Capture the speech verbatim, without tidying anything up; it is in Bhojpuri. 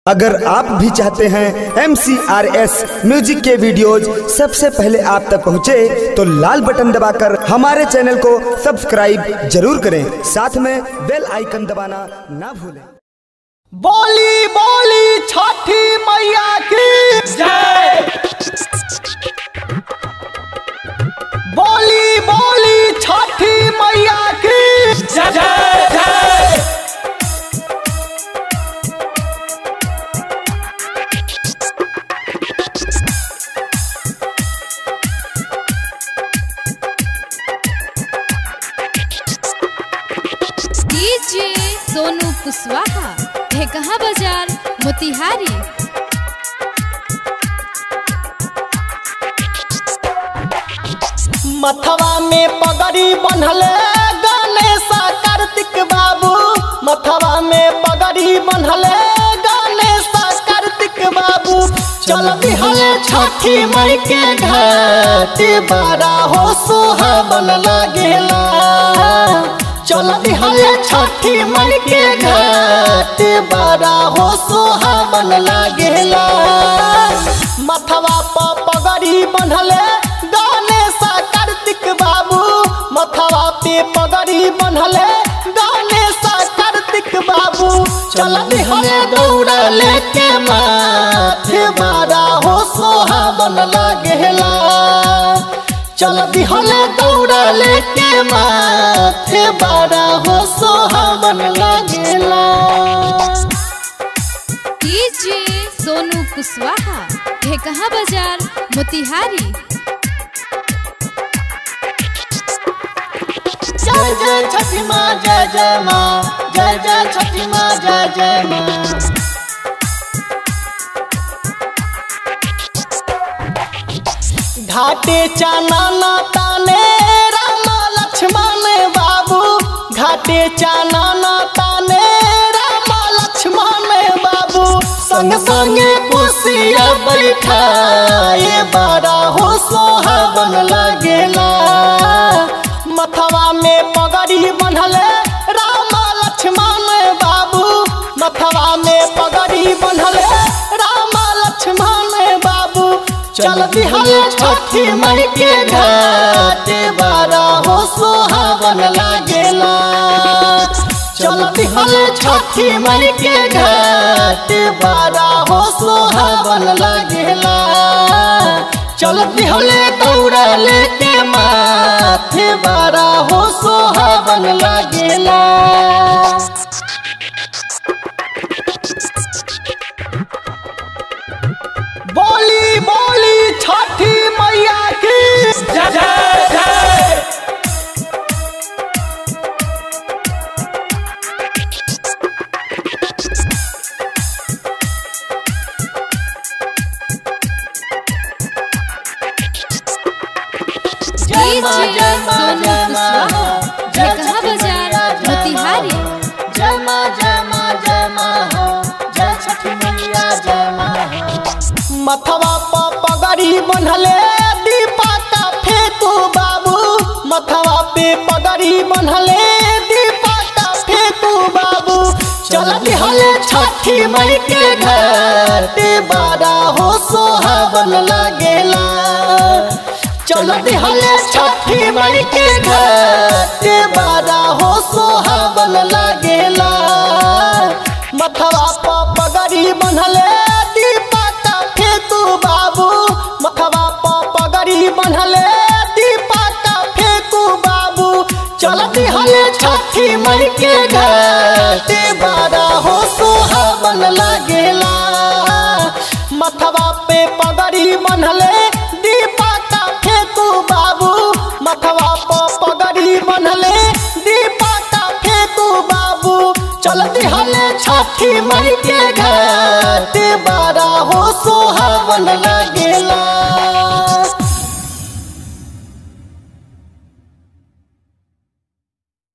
अगर आप भी चाहते हैं M C R S music के वीडियोज सबसे पहले आप तक पहुंचे तो लाल बटन दबाकर हमारे चैनल को सब्सक्राइब जरूर करें, साथ में बेल आइकन दबाना ना भूलें। बोली बोली छठी मैया की जय। बोली बोली छठी मैया की जय जय जय। डीजे सोनू कुशवाहा है कहाँ बाजार मोतिहारी। मथवा में पगड़ी बंधले गणेश कार्तिक बाबू, मथवा में पगड़ी बंधले गणेश कार्तिक बाबू। चल दिहले छठी मई के घाट बड़ा हो सुहावन लागेला। चल दिहले छठी मई के घाट बड़ा हो सुहावन लागेला। मथवा पर पगड़ी बंधले गणेश कार्तिक बाबू, मथवा पे पगड़ी बंधले गणेश कार्तिक बाबू। चल दिहले दौड़ा लेके माथे बड़ा हो सुहावन लागेला। चल दिहले दौड़ा लेके माथे बड़ा हो सुहावन लागेला। डीजे सोनू कुशवाहा है कहाँ बाजार मोतिहारी। जय जय छठी माँ जय जय माँ, जय जय छठी माँ जय जय माँ। घाटे चानना ताने राम लक्ष्मण बाबू, घाटे चानना ताने राम लक्ष्मण बाबू। संग संगे कुशिया बैठाए बड़ा हो सुहावन लागेला। मथवा में पगड़ी बंधले राम लक्ष्मण बाबू, मथवा में पगड़ी बंधले राम लक्ष्मण बाबू। चल दिहले छठी मई के घाट बड़ा हो सुहावन लागेला। चल दिहले छठी मई के घाट बड़ा हो सुहावन लागेला। चल दिहले दौड़ा लेके माथे बड़ा हो सुहावन लागेला। बोली बोली छठी मैया की जय जय जय। डीजे सोनू कुशवाहा है कहाँ बाजार मोतिहारी। जय माँ जय माँ जय माँ, जय छठी मैया जय माँ। मथवा पर पगड़ी बंधले दीपक फेतू बाबू, मथवा पे पगड़ी बंधले दीपक फेतू बाबू। चल दिहले छठी मई के घाट बड़ा हो सुहावन लागेला। चल दिहले छठी मई के घाट बड़ा हो सुहावन लागेला। मथवा पर पगड़ी बंधले दीपक फेतू बाबू, मथवा पर पगड़ी बंधले दीपक फेतू बाबू। चल दिहले छठी मई के घाट बड़ा हो सुहावन लागेला। मथवा पे पगड़ी बंधले दीपक फेतू बाबू, मथवा पर पगड़ी बंधले दीपक फेतू बाबू। चल दिहले छठी मई के घाट बड़ा हो सुहावन लागेला।